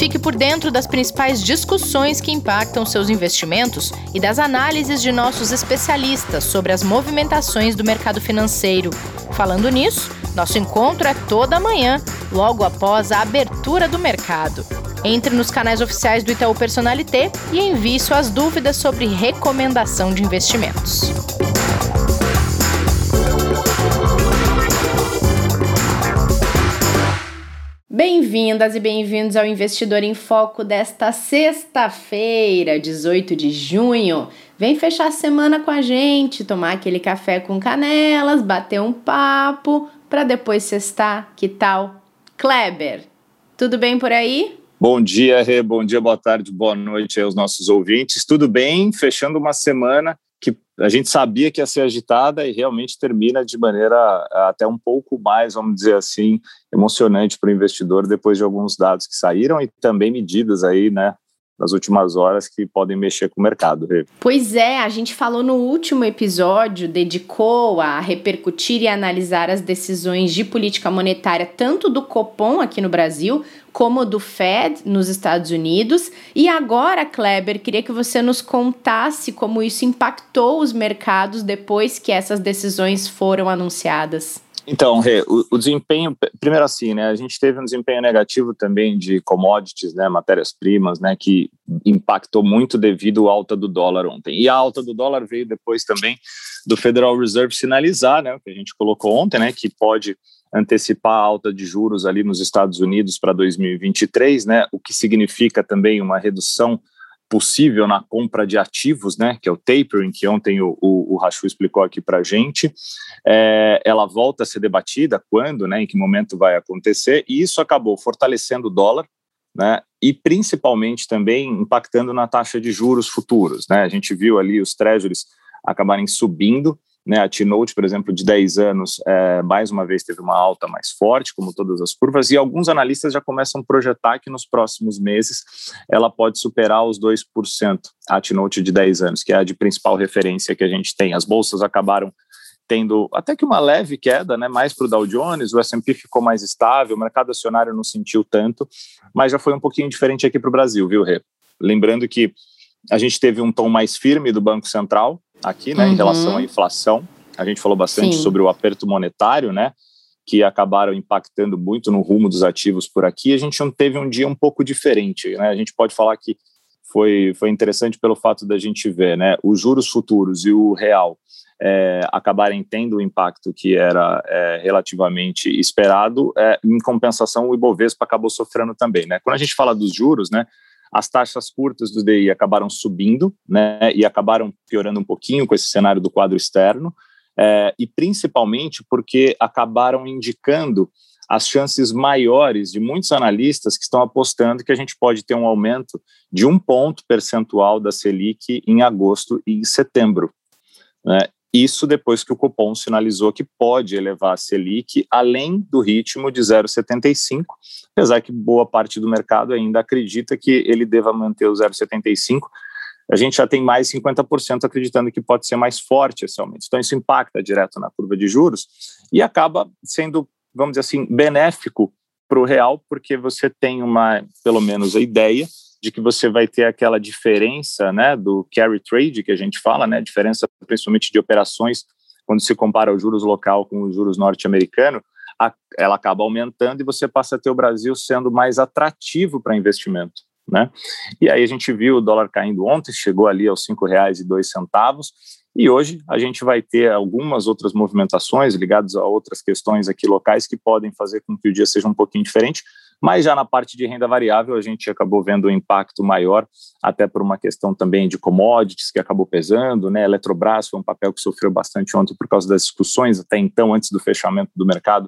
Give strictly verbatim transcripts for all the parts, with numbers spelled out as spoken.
Fique por dentro das principais discussões que impactam seus investimentos e das análises de nossos especialistas sobre as movimentações do mercado financeiro. Falando nisso, nosso encontro é toda manhã, logo após a abertura do mercado. Entre nos canais oficiais do Itaú Personalité e envie suas dúvidas sobre recomendação de investimentos. Bem-vindas e bem-vindos ao Investidor em Foco desta sexta-feira, dezoito de junho. Vem fechar a semana com a gente, tomar aquele café com canelas, bater um papo, para depois sextar. Que tal? Kleber, tudo bem por aí? Bom dia, Rê, bom dia, boa tarde, boa noite aos nossos ouvintes. Tudo bem? Fechando uma semana que a gente sabia que ia ser agitada e realmente termina de maneira até um pouco mais, vamos dizer assim, emocionante para o investidor depois de alguns dados que saíram e também medidas aí, né, nas últimas horas que podem mexer com o mercado. Rê. Pois é, a gente falou no último episódio, dedicou a repercutir e analisar as decisões de política monetária tanto do Copom aqui no Brasil como do Fed nos Estados Unidos. E agora, Kleber, queria que você nos contasse como isso impactou os mercados depois que essas decisões foram anunciadas. Então, Rê, o, o desempenho, primeiro assim, né, a gente teve um desempenho negativo também de commodities, né, matérias-primas, né, que impactou muito devido à alta do dólar ontem. E a alta do dólar veio depois também do Federal Reserve sinalizar, né, o que a gente colocou ontem, né, que pode antecipar a alta de juros ali nos Estados Unidos para dois mil e vinte e três, né, o que significa também uma redução possível na compra de ativos, né, que é o tapering, que ontem o, o, o Rachu explicou aqui para a gente. É, ela volta a ser debatida, quando, né, em que momento vai acontecer, e isso acabou fortalecendo o dólar, né, e principalmente também impactando na taxa de juros futuros, né. A gente viu ali os treasuries acabarem subindo, né, a T-Note, por exemplo, de dez anos, é, mais uma vez teve uma alta mais forte, como todas as curvas, e alguns analistas já começam a projetar que nos próximos meses ela pode superar os dois por cento, a T-Note de dez anos, que é a de principal referência que a gente tem. As bolsas acabaram tendo até que uma leve queda, né, mais para o Dow Jones, o S and P ficou mais estável, o mercado acionário não sentiu tanto, mas já foi um pouquinho diferente aqui para o Brasil, viu, Rê? Lembrando que a gente teve um tom mais firme do Banco Central, aqui, né, uhum. em relação à inflação. A gente falou bastante Sim. sobre o aperto monetário, né, que acabaram impactando muito no rumo dos ativos por aqui. A gente não teve um dia um pouco diferente, né? A gente pode falar que foi, foi interessante pelo fato da gente ver, né, os juros futuros e o real é, acabarem tendo o impacto que era é, relativamente esperado. É, em compensação, o Ibovespa acabou sofrendo também, né? Quando a gente fala dos juros, né, as taxas curtas do D I acabaram subindo, né, e acabaram piorando um pouquinho com esse cenário do quadro externo, é, e principalmente porque acabaram indicando as chances maiores de muitos analistas que estão apostando que a gente pode ter um aumento de um ponto percentual da Selic em agosto e em setembro, né? Isso depois que o Copom sinalizou que pode elevar a Selic além do ritmo de zero vírgula setenta e cinco, apesar que boa parte do mercado ainda acredita que ele deva manter o zero vírgula setenta e cinco. A gente já tem mais cinquenta por cento acreditando que pode ser mais forte esse aumento. Então isso impacta direto na curva de juros e acaba sendo, vamos dizer assim, benéfico para o real, porque você tem uma, pelo menos a ideia de que você vai ter aquela diferença, né, do carry trade que a gente fala, né, diferença principalmente de operações, quando se compara o juros local com os juros norte-americano, a, ela acaba aumentando e você passa a ter o Brasil sendo mais atrativo para investimento, né? E aí a gente viu o dólar caindo ontem, chegou ali aos cinco reais e dois centavos, e hoje a gente vai ter algumas outras movimentações ligadas a outras questões aqui locais que podem fazer com que o dia seja um pouquinho diferente, mas já na parte de renda variável a gente acabou vendo um impacto maior, até por uma questão também de commodities que acabou pesando, né? Eletrobras foi um papel que sofreu bastante ontem por causa das discussões, até então, antes do fechamento do mercado,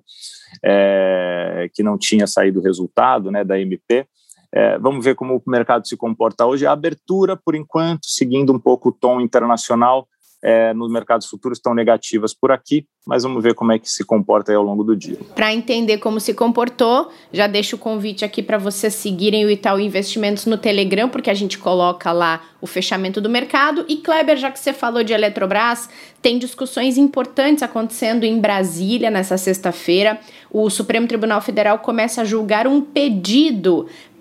é, que não tinha saído o resultado, né, da M P. É, vamos ver como o mercado se comporta hoje. A abertura, por enquanto, seguindo um pouco o tom internacional, É, nos mercados futuros estão negativas por aqui, mas vamos ver como é que se comporta aí ao longo do dia. Para entender como se comportou, já deixo o convite aqui para vocês seguirem o Itaú Investimentos no Telegram, porque a gente coloca lá o fechamento do mercado. E Kleber, já que você falou de Eletrobras, tem discussões importantes acontecendo em Brasília nessa sexta-feira. O Supremo Tribunal Federal começa a julgar um pedido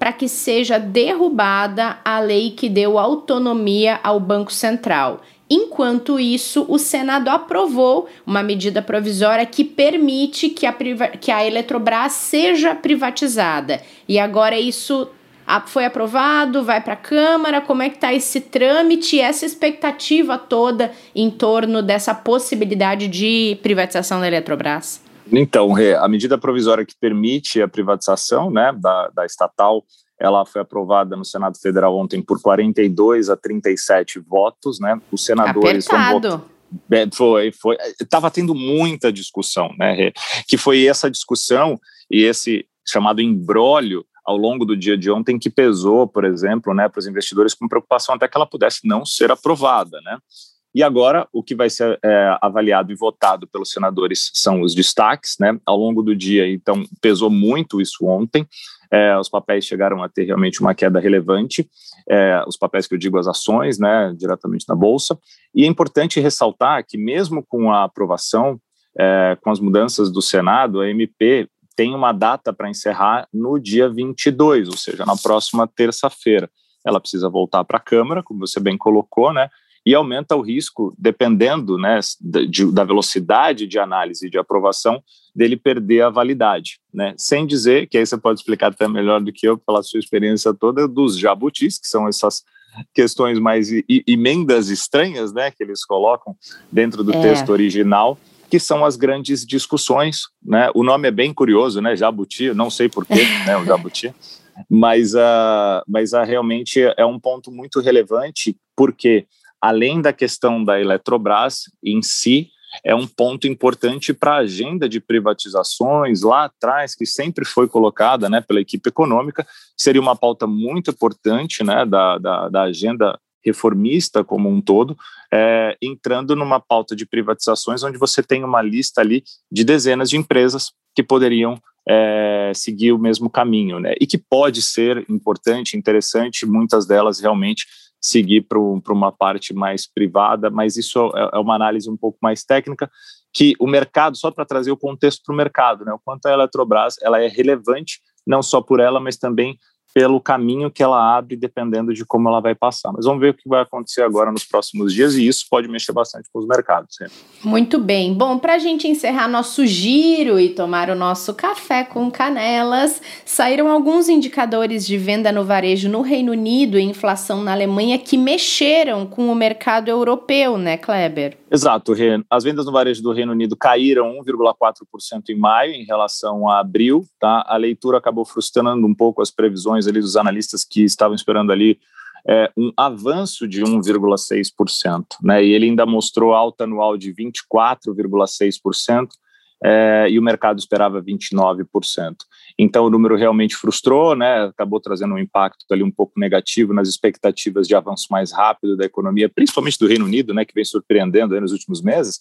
para que seja derrubada a lei que deu autonomia ao Banco Central. Enquanto isso, o Senado aprovou uma medida provisória que permite que a, que a Eletrobras seja privatizada. E agora isso foi aprovado, vai para a Câmara. Como é que está esse trâmite e essa expectativa toda em torno dessa possibilidade de privatização da Eletrobras? Então, Rê, a medida provisória que permite a privatização, né, da, da estatal, ela foi aprovada no Senado Federal ontem por quarenta e dois a trinta e sete votos, né? Os senadores Apertado. Vão, foi, foi, estava tendo muita discussão, né, Rê? Que foi essa discussão e esse chamado imbróglio ao longo do dia de ontem que pesou, por exemplo, né, para os investidores com preocupação até que ela pudesse não ser aprovada, né? E agora, o que vai ser é, avaliado e votado pelos senadores são os destaques, né? Ao longo do dia, então, pesou muito isso ontem. É, os papéis chegaram a ter realmente uma queda relevante. É, os papéis que eu digo, as ações, né, diretamente na Bolsa. E é importante ressaltar que, mesmo com a aprovação, é, com as mudanças do Senado, a M P tem uma data para encerrar no dia vinte e dois, ou seja, na próxima terça-feira. Ela precisa voltar para a Câmara, como você bem colocou, né? E aumenta o risco, dependendo, né, de, da velocidade de análise e de aprovação, dele perder a validade, né? Sem dizer, que aí você pode explicar até melhor do que eu, pela sua experiência toda, dos jabutis, que são essas questões mais emendas estranhas, né, que eles colocam dentro do é. texto original, que são as grandes discussões, né? O nome é bem curioso, né, jabuti, não sei porquê, né, o jabuti, mas, uh, mas uh, realmente é um ponto muito relevante, porque além da questão da Eletrobras em si, é um ponto importante para a agenda de privatizações lá atrás, que sempre foi colocada, né, pela equipe econômica, seria uma pauta muito importante, né, da, da, da agenda reformista como um todo, é, entrando numa pauta de privatizações onde você tem uma lista ali de dezenas de empresas que poderiam é, seguir o mesmo caminho, né, e que pode ser importante, interessante, muitas delas realmente seguir para uma parte mais privada, mas isso é uma análise um pouco mais técnica, que o mercado, só para trazer o contexto para o mercado, né, o quanto a Eletrobras ela é relevante, não só por ela, mas também pelo caminho que ela abre, dependendo de como ela vai passar. Mas vamos ver o que vai acontecer agora nos próximos dias, e isso pode mexer bastante com os mercados. Né? Muito bem. Bom, para a gente encerrar nosso giro e tomar o nosso café com canelas, saíram alguns indicadores de venda no varejo no Reino Unido e inflação na Alemanha que mexeram com o mercado europeu, né, Kleber? Exato, Rê. As vendas no varejo do Reino Unido caíram um vírgula quatro por cento em maio em relação a abril, tá? A leitura acabou frustrando um pouco as previsões ali dos analistas que estavam esperando ali é, um avanço de um vírgula seis por cento, né? E ele ainda mostrou alta anual de vinte e quatro vírgula seis por cento, é, e o mercado esperava vinte e nove por cento. Então o número realmente frustrou, né? Acabou trazendo um impacto ali um pouco negativo nas expectativas de avanço mais rápido da economia, principalmente do Reino Unido, né, que vem surpreendendo aí nos últimos meses.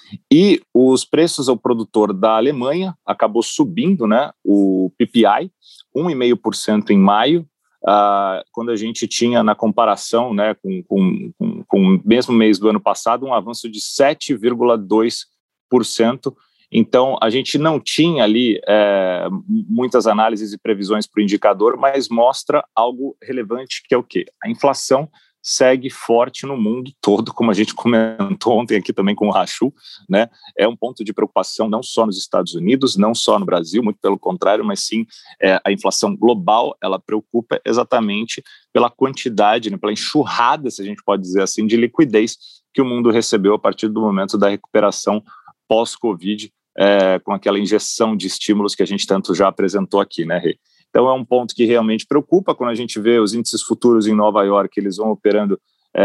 E os preços ao produtor da Alemanha acabou subindo, né, o P P I, um vírgula cinco por cento em maio, uh, quando a gente tinha na comparação, né, com, com, com, com o mesmo mês do ano passado, um avanço de sete vírgula dois por cento. Então, a gente não tinha ali é, muitas análises e previsões para o indicador, mas mostra algo relevante, que é o quê? A inflação segue forte no mundo todo, como a gente comentou ontem aqui também com o Rachu, né? É um ponto de preocupação não só nos Estados Unidos, não só no Brasil, muito pelo contrário, mas sim é, a inflação global, ela preocupa exatamente pela quantidade, né, pela enxurrada, se a gente pode dizer assim, de liquidez que o mundo recebeu a partir do momento da recuperação pós-Covid, É, com aquela injeção de estímulos que a gente tanto já apresentou aqui, né, Rê? Então é um ponto que realmente preocupa quando a gente vê os índices futuros em Nova York, eles vão operando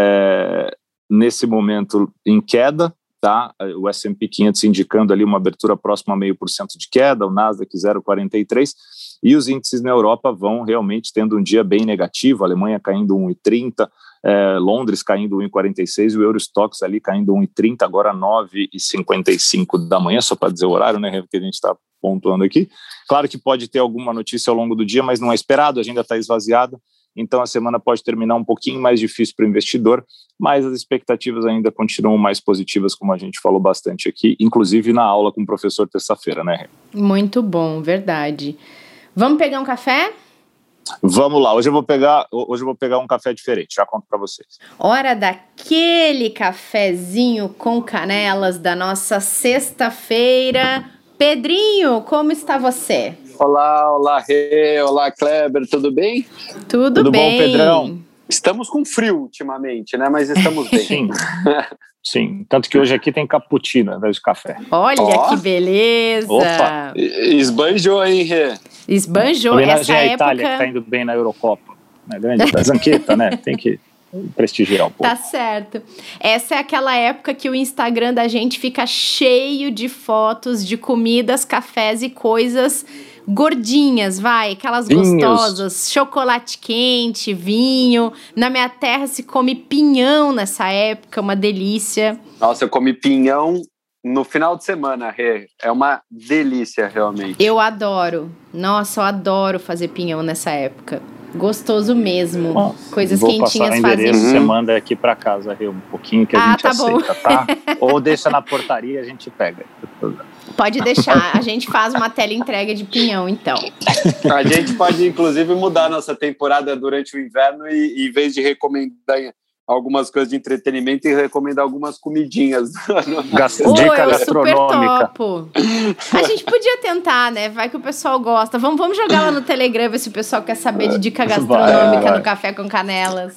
é, nesse momento em queda, tá? O S and P quinhentos indicando ali uma abertura próxima a meio por cento de queda, o Nasdaq zero vírgula quarenta e três, e os índices na Europa vão realmente tendo um dia bem negativo, a Alemanha caindo um vírgula trinta, é, Londres caindo um vírgula quarenta e seis, e o Eurostoxx ali caindo um vírgula trinta, agora nove e cinquenta e cinco da manhã, só para dizer o horário, né, que a gente está pontuando aqui. Claro que pode ter alguma notícia ao longo do dia, mas não é esperado, a agenda está esvaziada, então a semana pode terminar um pouquinho mais difícil para o investidor, mas as expectativas ainda continuam mais positivas, como a gente falou bastante aqui, inclusive na aula com o professor terça-feira, né? Muito bom, verdade. Vamos pegar um café? Vamos lá, hoje eu vou pegar, hoje eu vou pegar um café diferente, já conto para vocês. Hora daquele cafezinho com canelas da nossa sexta-feira. Pedrinho, como está você? Olá, olá, Rê, olá, Kleber, tudo bem? Tudo, Tudo bem. bom, Pedrão? Estamos com frio ultimamente, né? Mas estamos bem. Sim, sim. Tanto que hoje aqui tem cappuccino ao invés de café. Olha Ó. que beleza! Opa. E- Esbanjou, hein, Rê? Esbanjou Homenagem essa à época. Itália, que está indo bem na Eurocopa. Na grande Zanqueta, né? Tem que prestigiar um pouco. Tá certo. Essa é aquela época que o Instagram da gente fica cheio de fotos de comidas, cafés e coisas gordinhas, vai, aquelas Vinhos. gostosas, chocolate quente, vinho. Na minha terra se come pinhão nessa época, uma delícia. Nossa, eu comi pinhão no final de semana, Rê. É uma delícia, realmente. Eu adoro. Nossa, eu adoro fazer pinhão nessa época. Gostoso mesmo. Bom, Coisas vou quentinhas passar o fazem. endereço, Uhum. você manda aqui para casa, Rê, um pouquinho que a Ah, gente tá bom. aceita, tá? Ou deixa na portaria, a gente pega. Pode deixar, a gente faz uma tela entrega de pinhão, então. A gente pode, inclusive, mudar nossa temporada durante o inverno e, em vez de recomendar algumas coisas de entretenimento, e recomendar algumas comidinhas. Gas- Ô, Dica eu super gastronômica. topo. A gente podia tentar, né? Vai que o pessoal gosta. Vamos, vamos jogar lá no Telegram, ver se o pessoal quer saber de dica gastronômica Vai, vai. no Café com Canelas.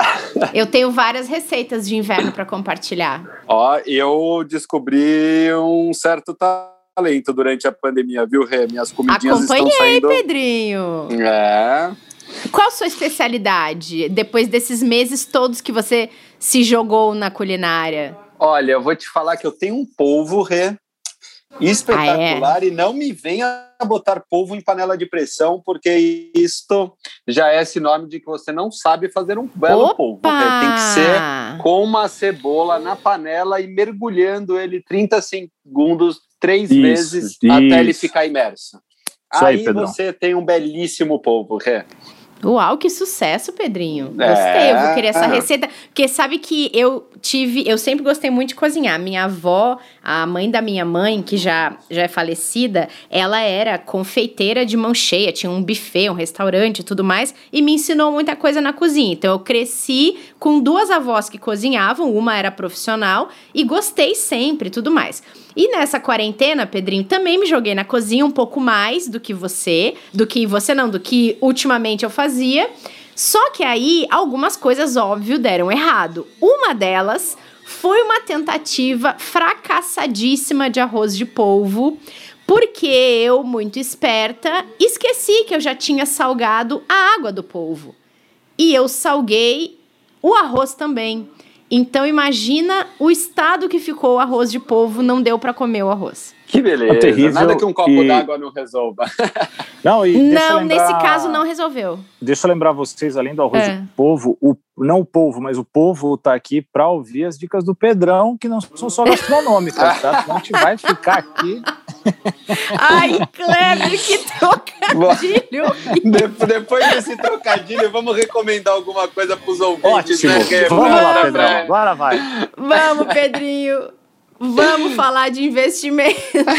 Eu tenho várias receitas de inverno para compartilhar. Ó, eu descobri um certo talento durante a pandemia, viu, Rê? Minhas comidinhas estão Acompanhei, saindo... Pedrinho. É... Qual a sua especialidade depois desses meses todos que você se jogou na culinária? Olha, eu vou te falar que eu tenho um polvo, Rê, espetacular, Ah, é? e não me venha botar polvo em panela de pressão, porque isto já é sinônimo de que você não sabe fazer um belo Opa! polvo, Rê. Tem que ser com uma cebola na panela e mergulhando ele trinta segundos, três Isso, vezes, isso. até ele ficar imerso. Isso aí, Aí Pedrão. você tem um belíssimo polvo, Rê. Uau, que sucesso, Pedrinho. Gostei, É. eu vou querer essa receita. Porque sabe que eu tive, eu sempre gostei muito de cozinhar. Minha avó, a mãe da minha mãe, que já, já é falecida, ela era confeiteira de mão cheia, tinha um buffet, um restaurante e tudo mais, e me ensinou muita coisa na cozinha. Então eu cresci com duas avós que cozinhavam, uma era profissional, e gostei sempre e tudo mais. E nessa quarentena, Pedrinho, também me joguei na cozinha um pouco mais do que você, do que você não, do que ultimamente eu fazia. Só que aí, algumas coisas, óbvio, deram errado. Uma delas foi uma tentativa fracassadíssima de arroz de polvo, porque eu, muito esperta, esqueci que eu já tinha salgado a água do polvo. E eu salguei o arroz também. Então, imagina o estado que ficou o arroz de polvo, não deu para comer o arroz. Que beleza, É terrível nada que um copo e- d'água não resolva. Não, e deixa eu Não, lembrar- nesse caso não resolveu. Deixa eu lembrar vocês, além do arroz É. de polvo, o, não o polvo, mas o povo tá aqui para ouvir as dicas do Pedrão, que não são só gastronômicas, tá? Senão a gente vai ficar aqui. Ai, Kleber, que trocadilho! De- Depois desse trocadilho, vamos recomendar alguma coisa para os ouvintes, Ótimo. né? Rê? Vamos Pra- lá, pra- Pedrão. Agora vai. Vamos, Pedrinho! Vamos falar de investimento.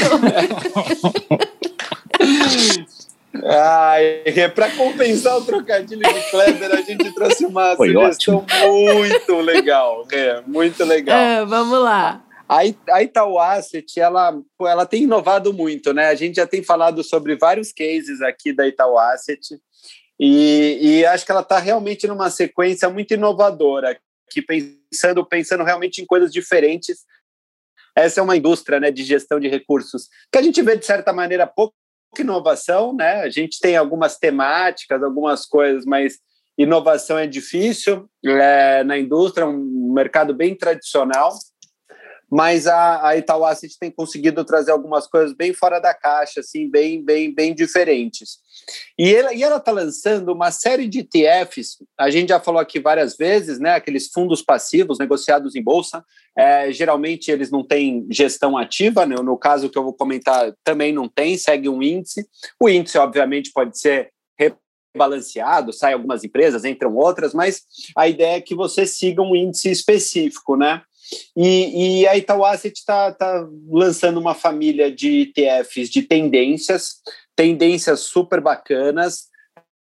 Ai, para compensar o trocadilho de Kleber, a gente trouxe uma Foi sugestão muito legal, Rê, muito legal. Ah, vamos lá. A It- a Itaú Asset, ela, pô, ela tem inovado muito, né? A gente já tem falado sobre vários cases aqui da Itaú Asset e, e acho que ela está realmente numa sequência muito inovadora, que pensando, pensando realmente em coisas diferentes. Essa é uma indústria, né, de gestão de recursos que a gente vê, de certa maneira, pouca inovação, né? A gente tem algumas temáticas, algumas coisas, mas inovação é difícil é, na indústria, um mercado bem tradicional. Mas a, a Itaú Asset tem conseguido trazer algumas coisas bem fora da caixa, assim, bem, bem, bem diferentes. E ela e ela está lançando uma série de E T Fs, a gente já falou aqui várias vezes, né, aqueles fundos passivos negociados em bolsa, é, geralmente eles não têm gestão ativa, né, no caso que eu vou comentar também não tem, segue um índice. O índice, obviamente, pode ser rebalanceado, sai algumas empresas, entram outras, mas a ideia é que você siga um índice específico, né? E, e a Itaú Asset está tá lançando uma família de E T Fs de tendências, tendências super bacanas,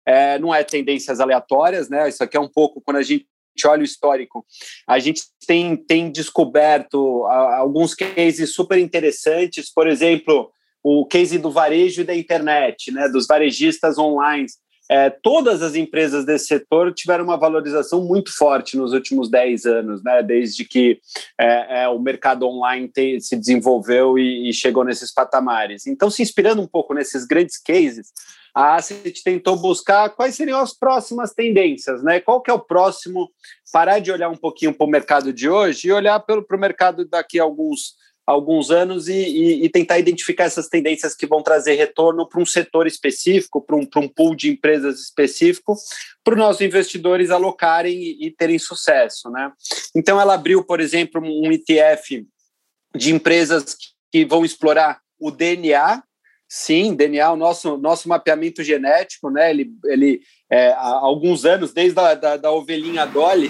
é, não é tendências aleatórias, né? Isso aqui é um pouco, quando a gente olha o histórico, a gente tem, tem descoberto a, alguns cases super interessantes, por exemplo, o case do varejo e da internet, né, dos varejistas online. É, todas as empresas desse setor tiveram uma valorização muito forte nos últimos dez anos, né, desde que é, é, o mercado online te, se desenvolveu e, e chegou nesses patamares. Então, se inspirando um pouco nesses grandes cases, a Asset tentou buscar quais seriam as próximas tendências, né? Qual que é o próximo, parar de olhar um pouquinho para o mercado de hoje e olhar para o mercado daqui a alguns, alguns anos e, e, e tentar identificar essas tendências que vão trazer retorno para um setor específico, para um, para um pool de empresas específico, para os nossos investidores alocarem e, e terem sucesso, né? Então, ela abriu, por exemplo, um E T F de empresas que vão explorar o D N A. Sim, D N A, o nosso, nosso mapeamento genético, né? Ele, ele é, há alguns anos, desde a da, da ovelhinha Dolly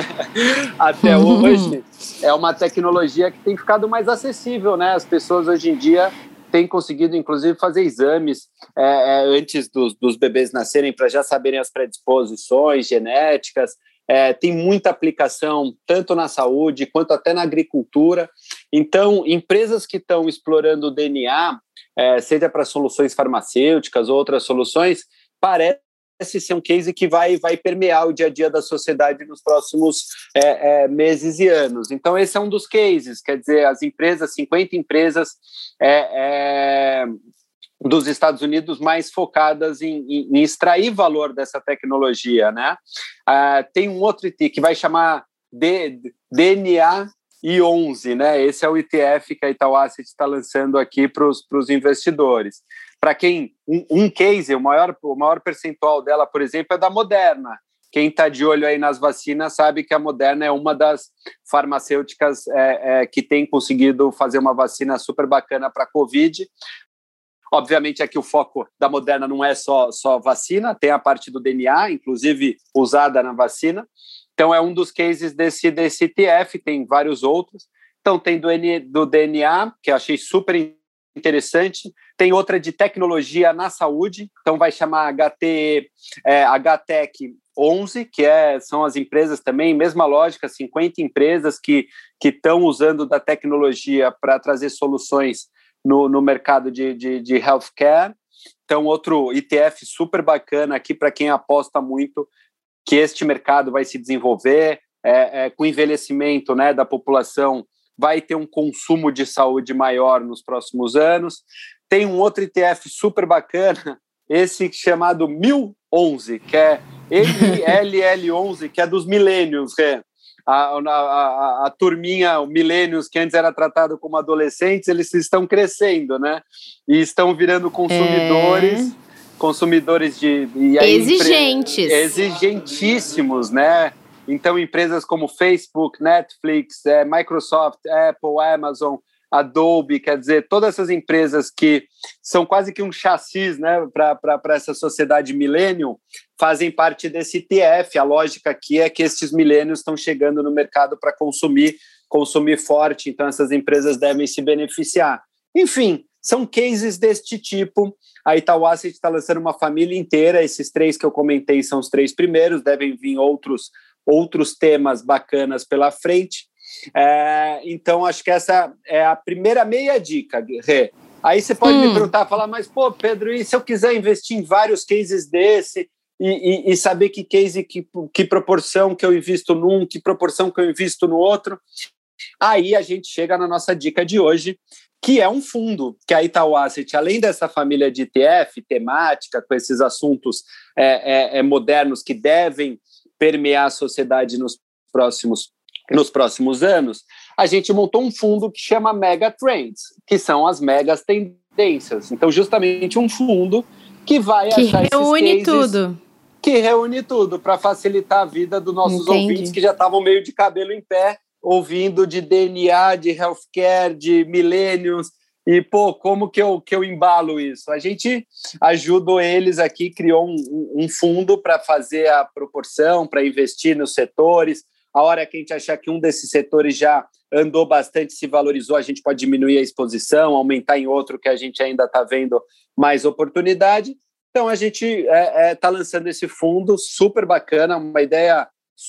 até hoje, é uma tecnologia que tem ficado mais acessível, né? As pessoas hoje em dia têm conseguido, inclusive, fazer exames é, é, antes dos, dos bebês nascerem para já saberem as predisposições genéticas. É, tem muita aplicação, tanto na saúde quanto até na agricultura. Então, empresas que estão explorando o D N A, é, seja para soluções farmacêuticas ou outras soluções, parece ser um case que vai, vai permear o dia a dia da sociedade nos próximos é, é, meses e anos. Então, esse é um dos cases, quer dizer, as empresas, cinquenta empresas é, é, dos Estados Unidos mais focadas em, em, em extrair valor dessa tecnologia, né? Ah, tem um outro I T que vai chamar de D N A I onze, né? Esse é o I T F que a Itaú Asset está lançando aqui para os investidores. Para quem, um, um case, o maior, o maior percentual dela, por exemplo, é da Moderna. Quem está de olho aí nas vacinas sabe que a Moderna é uma das farmacêuticas é, é, que tem conseguido fazer uma vacina super bacana para a Covid. Obviamente, aqui o foco da Moderna não é só, só vacina, tem a parte do D N A, inclusive usada na vacina. Então, é um dos cases desse, desse I T F, tem vários outros. Então, tem do, N, do D N A, que eu achei super interessante. Tem outra de tecnologia na saúde, então vai chamar H T, é, H T E C onze, que é, são as empresas também, mesma lógica, cinquenta empresas que estão usando da tecnologia para trazer soluções no, no mercado de, de, de healthcare. Então, outro I T F super bacana aqui para quem aposta muito que este mercado vai se desenvolver, é, é, com o envelhecimento, né, da população, vai ter um consumo de saúde maior nos próximos anos. Tem um outro I T F super bacana, esse chamado mil onze, que é M L L onze, que é dos millennials, é. A, a, a, a turminha, o millennials, que antes era tratado como adolescentes, eles estão crescendo, né? E estão virando consumidores... É. Consumidores de... E aí, exigentes. Empre... Exigentíssimos, né? Então, empresas como Facebook, Netflix, é, Microsoft, Apple, Amazon, Adobe, quer dizer, todas essas empresas que são quase que um chassi, né, para essa sociedade millennial, fazem parte desse I T F. A lógica aqui é que esses millennials estão chegando no mercado para consumir, consumir forte, então essas empresas devem se beneficiar. Enfim, são cases deste tipo. A Itaú Asset está lançando uma família inteira, esses três que eu comentei são os três primeiros, devem vir outros, outros temas bacanas pela frente. É, então, acho que essa é a primeira meia dica, Rê. Aí você pode hum. me perguntar, falar, mas, pô, Pedro, e se eu quiser investir em vários cases desse e, e, e saber que case, que, que proporção que eu invisto num, que proporção que eu invisto no outro? Aí a gente chega na nossa dica de hoje, que é um fundo que a Itaú Asset, além dessa família de I T F temática, com esses assuntos é, é, é, modernos que devem permear a sociedade nos próximos, nos próximos anos, a gente montou um fundo que chama Mega Trends, que são as megas tendências. Então, justamente um fundo que vai que achar reúne esses cases, tudo. Que reúne tudo para facilitar a vida dos nossos Entendi. ouvintes que já estavam meio de cabelo em pé, ouvindo de D N A, de healthcare, de millennials, e, pô, como que eu, que eu embalo isso? A gente ajudou eles aqui, criou um, um fundo para fazer a proporção, para investir nos setores. A hora que a gente achar que um desses setores já andou bastante, se valorizou, a gente pode diminuir a exposição, aumentar em outro que a gente ainda está vendo mais oportunidade. Então, a gente está é, é, tá lançando esse fundo super bacana, uma ideia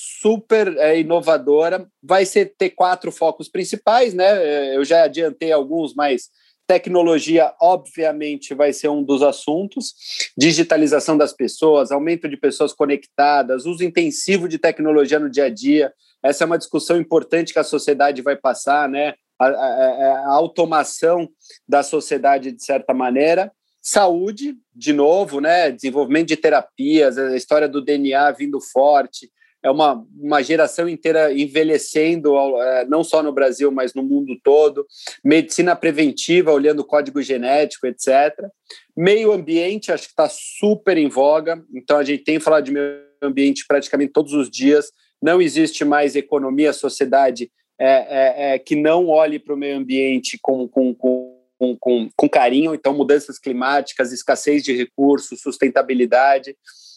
super é, inovadora. Vai ser, ter quatro focos principais, né? Eu já adiantei alguns, mas tecnologia, obviamente, vai ser um dos assuntos. Digitalização das pessoas, aumento de pessoas conectadas, uso intensivo de tecnologia no dia a dia. Essa é uma discussão importante que a sociedade vai passar, né? A, a, a automação da sociedade, de certa maneira. Saúde, de novo, né? Desenvolvimento de terapias, a história do D N A vindo forte. É uma, uma geração inteira envelhecendo, não só no Brasil, mas no mundo todo. Medicina preventiva, olhando o código genético, etcétera. Meio ambiente, acho que está super em voga. Então, a gente tem falado de meio ambiente praticamente todos os dias. Não existe mais economia, sociedade é, é, é, que não olhe para o meio ambiente com, com, com, com, com carinho. Então, mudanças climáticas, escassez de recursos, sustentabilidade.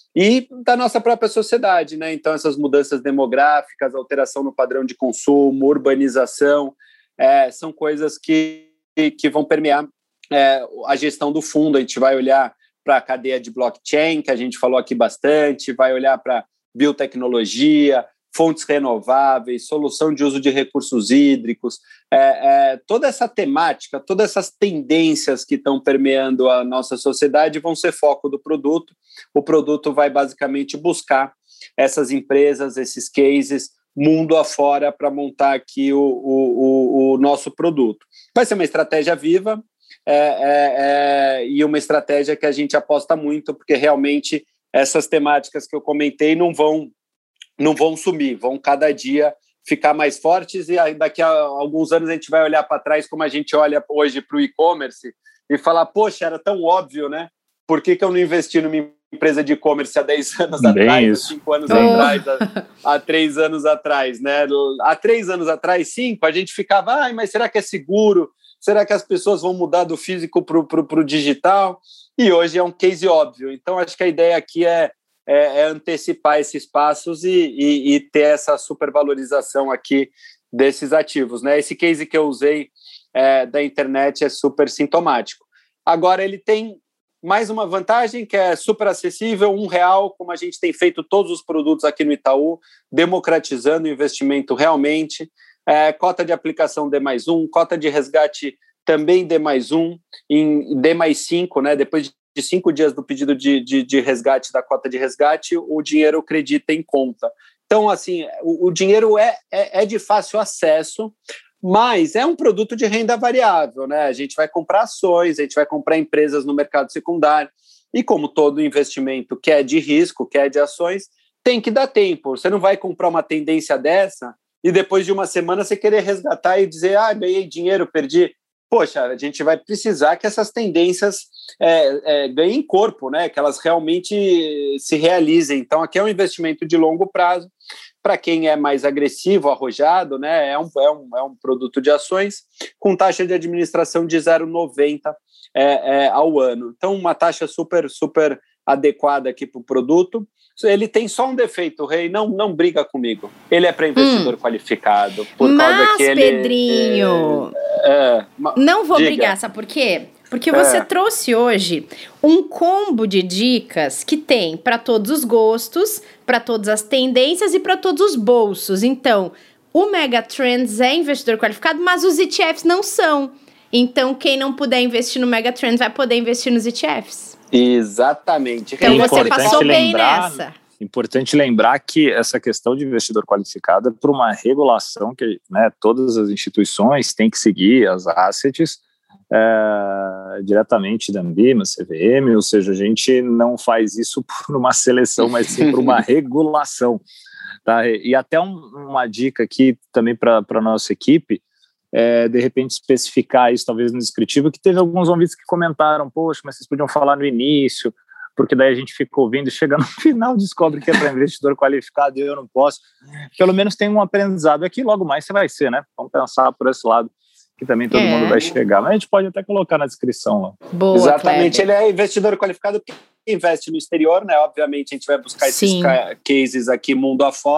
E da nossa própria sociedade, né? Então, essas mudanças demográficas, alteração no padrão de consumo, urbanização, é, são coisas que, que vão permear é, a gestão do fundo. A gente vai olhar para a cadeia de blockchain, que a gente falou aqui bastante, vai olhar para biotecnologia, fontes renováveis, solução de uso de recursos hídricos, é, é, toda essa temática, todas essas tendências que estão permeando a nossa sociedade vão ser foco do produto. O produto vai basicamente buscar essas empresas, esses cases, mundo afora, para montar aqui o, o, o, o nosso produto. Vai ser uma estratégia viva é, é, é, e uma estratégia que a gente aposta muito, porque realmente essas temáticas que eu comentei não vão não vão sumir, vão cada dia ficar mais fortes, e aí daqui a alguns anos a gente vai olhar para trás como a gente olha hoje para o e-commerce e falar, poxa, era tão óbvio, né? Por que, que eu não investi numa empresa de e-commerce há dez anos Bem atrás, isso. há cinco anos oh. atrás, há, há três anos atrás, né? Há três anos atrás, cinco, a gente ficava, ah, mas será que é seguro? Será que as pessoas vão mudar do físico para o digital? E hoje é um case óbvio. Então, acho que a ideia aqui é É, é antecipar esses passos e, e, e ter essa supervalorização aqui desses ativos, né? Esse case que eu usei é, da internet é super sintomático. Agora, ele tem mais uma vantagem, que é super acessível, um real, como a gente tem feito todos os produtos aqui no Itaú, democratizando o investimento realmente, é, cota de aplicação D mais um, cota de resgate também D mais um, em D mais cinco, né? Depois de de cinco dias do pedido de, de, de resgate, da cota de resgate, o dinheiro acredita em conta. Então, assim, o, o dinheiro é, é, é de fácil acesso, mas é um produto de renda variável, né? A gente vai comprar ações, a gente vai comprar empresas no mercado secundário, e como todo investimento que é de risco, que é de ações, tem que dar tempo. Você não vai comprar uma tendência dessa e depois de uma semana você querer resgatar e dizer, ah, ganhei dinheiro, perdi. Poxa, a gente vai precisar que essas tendências é, é, ganhem corpo, né? Que elas realmente se realizem. Então, aqui é um investimento de longo prazo. Para quem é mais agressivo, arrojado, né? É um, é um, é um produto de ações com taxa de administração de zero vírgula noventa é, é, ao ano. Então, uma taxa super, super adequada aqui para o produto. Ele tem só um defeito, Rei, não, não briga comigo. Ele é para investidor hum. qualificado. Por Mas, causa que ele, Pedrinho, é, é, não vou diga. brigar, sabe por quê? Porque você é. trouxe hoje um combo de dicas que tem para todos os gostos, para todas as tendências e para todos os bolsos. Então, o Megatrends é investidor qualificado, mas os E T Fs não são. Então, quem não puder investir no Megatrends vai poder investir nos E T Fs. Exatamente. Então, é você passou bem lembrar, nessa. Importante lembrar que essa questão de investidor qualificado é por uma regulação que, né, todas as instituições têm que seguir, as assets, é, diretamente da Anbima, C V M, ou seja, a gente não faz isso por uma seleção, mas sim por uma regulação. Tá? E até um, uma dica aqui também para a nossa equipe, É, de repente especificar isso talvez no descritivo, que teve alguns ouvintes que comentaram, poxa, mas vocês podiam falar no início, porque daí a gente fica ouvindo e chega no final descobre que é para investidor qualificado e eu não posso. Pelo menos tem um aprendizado aqui, logo mais você vai ser, né? Vamos pensar por esse lado, que também todo é. mundo vai chegar, mas a gente pode até colocar na descrição lá. Boa, Exatamente, Kleber. Ele é investidor qualificado porque investe no exterior, né? Obviamente a gente vai buscar Sim. esses cases aqui mundo afora.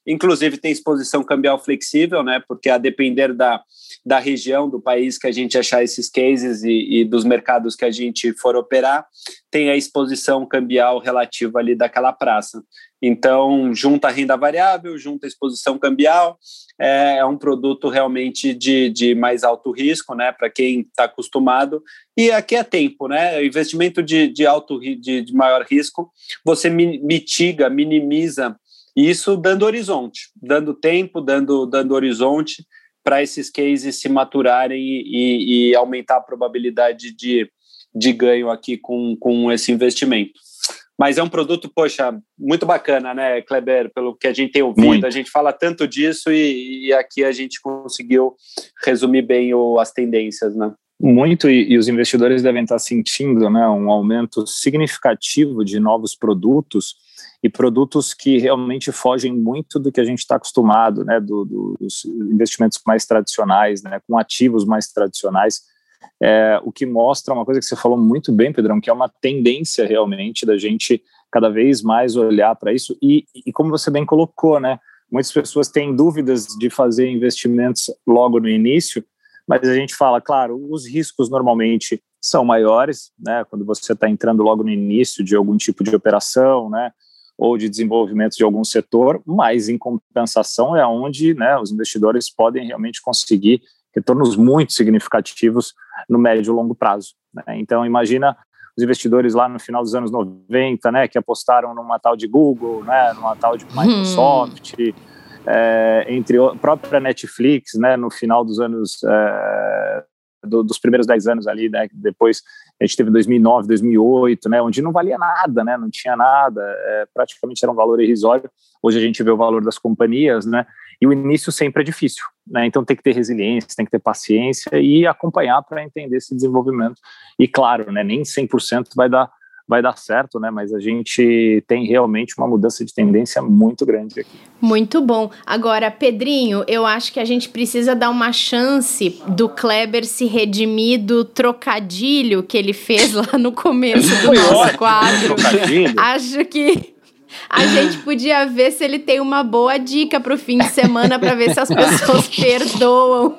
inclusive tem exposição cambial flexível, né, porque a depender da, da região, do país que a gente achar esses cases e, e dos mercados que a gente for operar, tem a exposição cambial relativa ali daquela praça. Então, junta a renda variável, junta a exposição cambial, é, é um produto realmente de, de mais alto risco, né, para quem está acostumado, e aqui é tempo, né, investimento de, de, alto, de, de maior risco, você mitiga, minimiza isso dando horizonte, dando tempo, dando, dando horizonte para esses cases se maturarem e, e, e aumentar a probabilidade de, de ganho aqui com, com esse investimento. Mas é um produto, poxa, muito bacana, né, Kleber? Pelo que a gente tem ouvido, muito. A gente fala tanto disso e, e aqui a gente conseguiu resumir bem o, as tendências, né? Muito, e, e os investidores devem estar sentindo, né, um aumento significativo de novos produtos e produtos que realmente fogem muito do que a gente está acostumado, né, do, do, dos investimentos mais tradicionais, né, com ativos mais tradicionais. É, o que mostra uma coisa que você falou muito bem, Pedrão, que é uma tendência realmente da gente cada vez mais olhar para isso e, e como você bem colocou, né, muitas pessoas têm dúvidas de fazer investimentos logo no início, mas a gente fala, claro, os riscos normalmente são maiores, né, quando você está entrando logo no início de algum tipo de operação, né, ou de desenvolvimento de algum setor, mas em compensação é onde, né, os investidores podem realmente conseguir retornos muito significativos no médio e longo prazo, né? Então, imagina os investidores lá no final dos anos noventa, né, que apostaram numa tal de Google, né, numa tal de Microsoft, hum. é, entre a própria Netflix, né, no final dos anos, é, do, dos primeiros dez anos ali, né, depois a gente teve dois mil e nove, dois mil e oito, né, onde não valia nada, né, não tinha nada, é, praticamente era um valor irrisório. Hoje a gente vê o valor das companhias, né, e o início sempre é difícil, né, então tem que ter resiliência, tem que ter paciência e acompanhar para entender esse desenvolvimento. E claro, né, nem cem por cento vai dar, vai dar certo, né, mas a gente tem realmente uma mudança de tendência muito grande aqui. Muito bom. Agora, Pedrinho, eu acho que a gente precisa dar uma chance do Kleber se redimir do trocadilho que ele fez lá no começo do Foi nosso ótimo, quadro. Trocadilho. Acho que a gente podia ver se ele tem uma boa dica para o fim de semana para ver se as pessoas perdoam.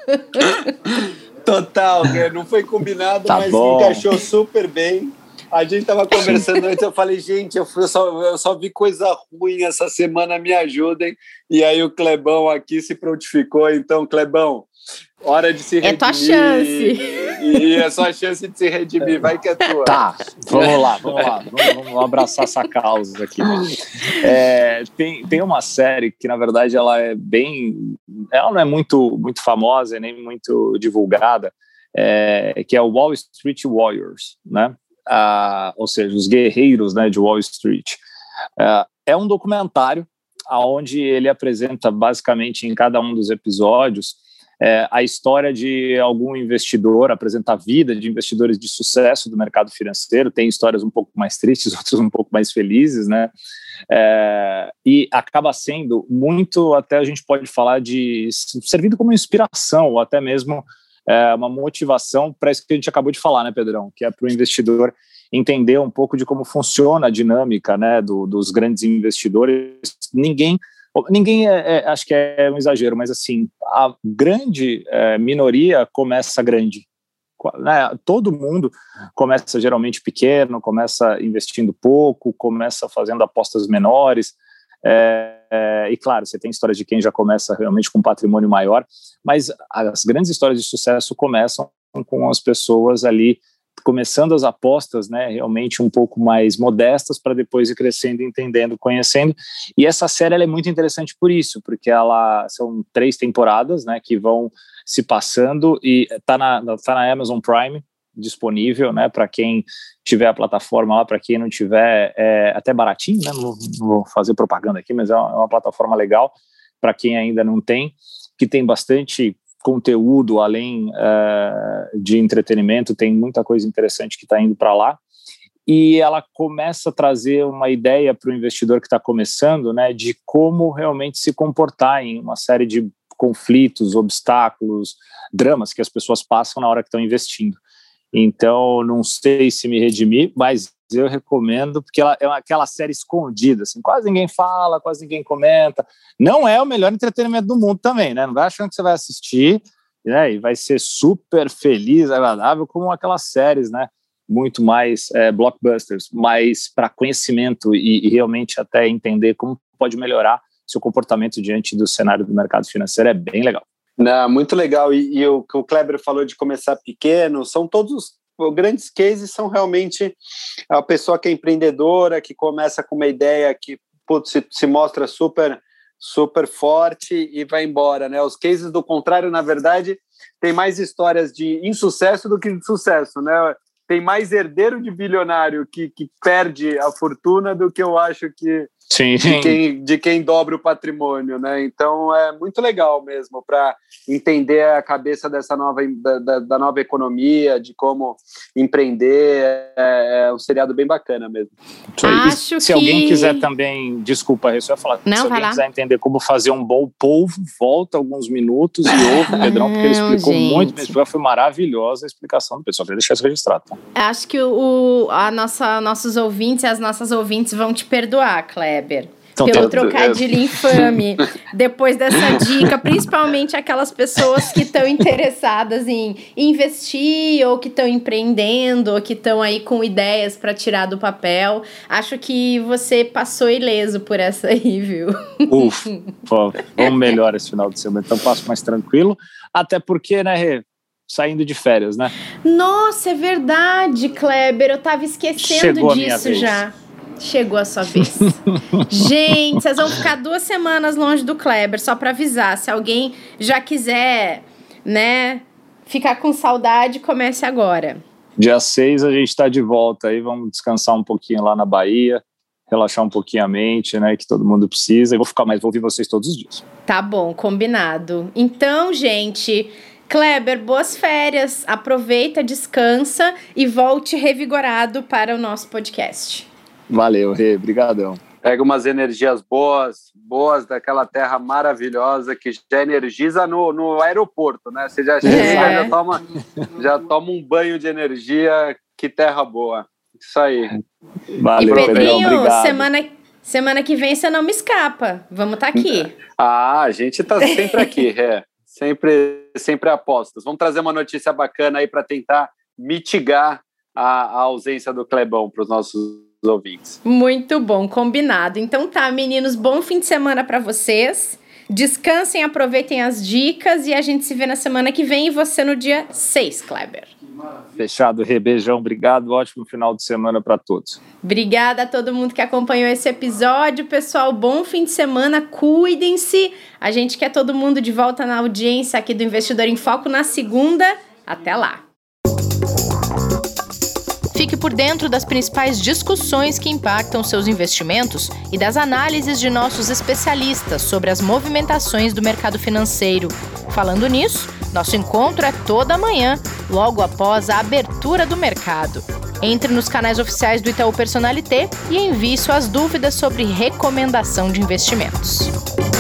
Total, não foi combinado, tá mas bom. Encaixou super bem. A gente estava conversando antes, eu falei, gente, eu só, eu só vi coisa ruim essa semana, me ajudem. E aí o Clebão aqui se prontificou. Então, Clebão, hora de se redimir. É tua chance. E, e é só a chance de se redimir, vai que é tua. Tá, vamos lá, vamos lá. Vamos, vamos abraçar essa causa aqui. É, tem, tem uma série que, na verdade, ela é bem... Ela não é muito, muito famosa, nem muito divulgada, é, que é o Wall Street Warriors, né? Ah, ou seja, os guerreiros, né, de Wall Street. Ah, é um documentário onde ele apresenta basicamente em cada um dos episódios é, a história de algum investidor, apresenta a vida de investidores de sucesso do mercado financeiro. Tem histórias um pouco mais tristes, outras um pouco mais felizes, né? É, e acaba sendo muito, até a gente pode falar de servindo como inspiração ou até mesmo é uma motivação para isso que a gente acabou de falar, né, Pedrão? Que é para o investidor entender um pouco de como funciona a dinâmica, né, do, dos grandes investidores. Ninguém, ninguém é, é, acho que é um exagero, mas assim, a grande é, minoria começa grande. Né? Todo mundo começa geralmente pequeno, começa investindo pouco, começa fazendo apostas menores. É, é, e claro, você tem histórias de quem já começa realmente com um patrimônio maior, mas as grandes histórias de sucesso começam com as pessoas ali começando as apostas, né, realmente um pouco mais modestas para depois ir crescendo, entendendo, conhecendo. E essa série ela é muito interessante por isso, porque ela são três temporadas, né, que vão se passando e tá na, tá na Amazon Prime disponível, né, para quem tiver a plataforma lá, para quem não tiver, é até baratinho, né, não vou, não vou fazer propaganda aqui, mas é uma, é uma plataforma legal para quem ainda não tem, que tem bastante conteúdo além uh, de entretenimento, tem muita coisa interessante que está indo para lá, e ela começa a trazer uma ideia para o investidor que está começando, né, de como realmente se comportar em uma série de conflitos, obstáculos, dramas que as pessoas passam na hora que estão investindo. Então, não sei se me redimir, mas eu recomendo, porque ela é aquela série escondida, assim, quase ninguém fala, quase ninguém comenta. Não é o melhor entretenimento do mundo também, né? Não vai achando que você vai assistir, né, e vai ser super feliz, agradável, como aquelas séries, né? Muito mais é, blockbusters, mais para conhecimento e, e realmente até entender como pode melhorar seu comportamento diante do cenário do mercado financeiro. É bem legal. Não, muito legal. E, e o que o Kleber falou de começar pequeno, são todos os grandes cases, são realmente a pessoa que é empreendedora, que começa com uma ideia que putz, se, se mostra super, super forte e vai embora, né? Os cases do contrário, na verdade, tem mais histórias de insucesso do que de sucesso, né? Tem mais herdeiro de bilionário que, que perde a fortuna do que eu acho que Sim. De, quem, de quem dobra o patrimônio, né? Então é muito legal mesmo para entender a cabeça dessa nova, da, da nova economia, de como empreender. É, é um seriado bem bacana mesmo. Acho se que... alguém quiser também, desculpa, eu só ia falar, Não, se alguém lá. quiser entender como fazer um bom polvo, volta alguns minutos e ouve o Pedrão, porque ele explicou gente. muito, explicou, foi maravilhosa a explicação do pessoal, queria deixar isso registrado. Tá? Acho que o, a nossa, nossos ouvintes e as nossas ouvintes vão te perdoar, Kleber. Então, pelo trocadilho infame, depois dessa dica, principalmente aquelas pessoas que estão interessadas em investir, ou que estão empreendendo, ou que estão aí com ideias para tirar do papel. Acho que você passou ileso por essa aí, viu? Ufa, vamos melhor esse final de semana, então passo mais tranquilo, até porque, né, Rê, saindo de férias, né? Nossa, é verdade, Kleber, eu tava esquecendo Chegou disso já. Chegou a sua vez. Gente, vocês vão ficar duas semanas longe do Kleber, só para avisar. Se alguém já quiser, né, ficar com saudade, comece agora. Dia seis a gente está de volta aí, vamos descansar um pouquinho lá na Bahia, relaxar um pouquinho a mente, né, que todo mundo precisa. Eu vou ficar mais, vou ouvir vocês todos os dias. Tá bom, combinado. Então, gente... Kleber, boas férias. Aproveita, descansa e volte revigorado para o nosso podcast. Valeu, Rê, brigadão. Pega umas energias boas, boas daquela terra maravilhosa que já energiza no, no aeroporto, né? Você já chega, é. já, toma, já toma um banho de energia, que terra boa. Isso aí. Valeu, e Pedrinho, Pedrão, semana, semana que vem você não me escapa. Vamos estar tá aqui. Ah, a gente tá sempre aqui, é. Sempre, sempre apostas. Vamos trazer uma notícia bacana aí para tentar mitigar a, a ausência do Clebão para os nossos ouvintes. Muito bom, combinado. Então tá, meninos, bom fim de semana para vocês. Descansem, aproveitem as dicas e a gente se vê na semana que vem e você no dia seis, Kleber. Fechado, Rê, beijão, obrigado, ótimo final de semana para todos. Obrigada a todo mundo que acompanhou esse episódio, pessoal, bom fim de semana, cuidem-se, a gente quer todo mundo de volta na audiência aqui do Investidor em Foco na segunda, até lá. Fique por dentro das principais discussões que impactam seus investimentos e das análises de nossos especialistas sobre as movimentações do mercado financeiro. Falando nisso, nosso encontro é toda manhã, logo após a abertura do mercado. Entre nos canais oficiais do Itaú Personalité e envie suas dúvidas sobre recomendação de investimentos.